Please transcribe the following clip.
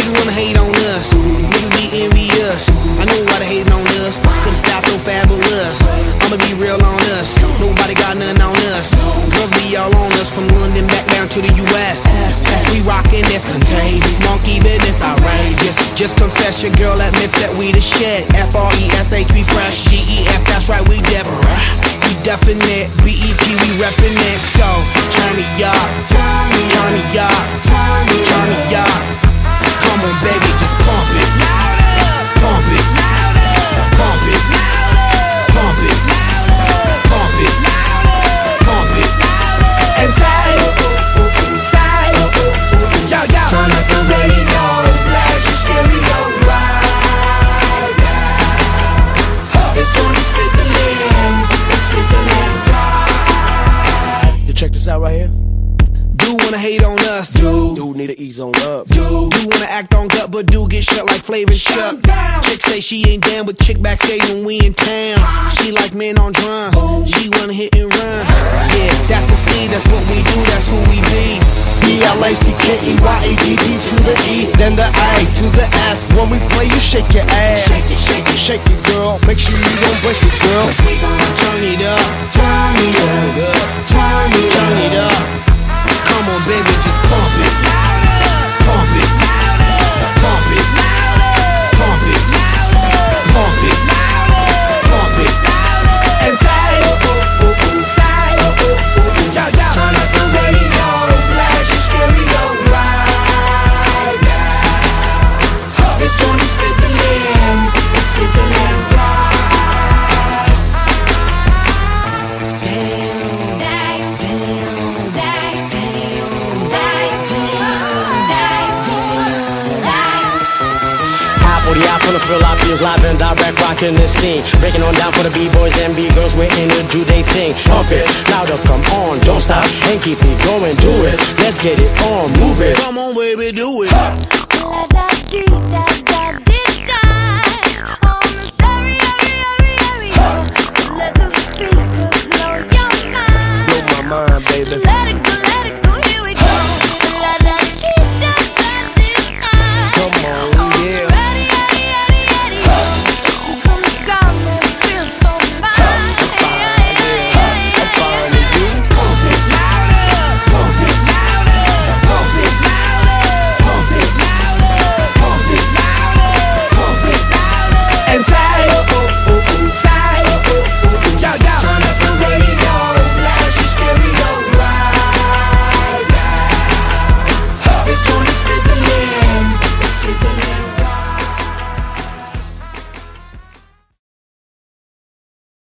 wanna hate on us, niggas be envious. I know why they hating on us, cause the style so fabulous. I'ma be real on us, nobody got nothing on us. Girls be all on us, from London back down to the US. We rockin', that's contagious, monkey business outrageous. Just confess your girl admits that we the shit. F-R-E-S-H, we fresh, G-E-F, that's right, we different. We definite, B-E-P, we reppin' it. So, turn me up, turn me up, turn me up. Come on baby, just pump it, pump it, pump it, pump it, pump it, pump it. And say, yo, yo. Turn up the radio, blast your stereo right now. This joint is fizzling, it's sizzling right. You check this out right here. Do wanna hate on us, Dude need to ease on up. do wanna act on gut, but do get shut like Flavor Shut. Chick say she ain't down with chick backstage when we in town. She like men on drums, she wanna hit and run. Yeah, that's the speed, that's what we do, that's who we be. B-L-A-C-K-E-Y-A-D-D to the E, then the A to the S. When we play, you shake your ass. Shake it, shake it, shake it, girl. Make sure you don't break it, girl. We gon' Turn it up, turn it up, turn it turn it up. up. Come on baby, just pump it, pump it, pump it, pump it, pump it, pump it. And say, yo, yo. Turn up the radio, blast your stereo right now. This joint is fizzling, it's sizzling right. From the Philippines, live and direct, rocking the scene. Breaking on down for the B-boys and B-girls, we're in to do they thing. Pump it, louder, come on, don't stop, and keep it going, do it. Let's get it on, move it. Come on baby, do it.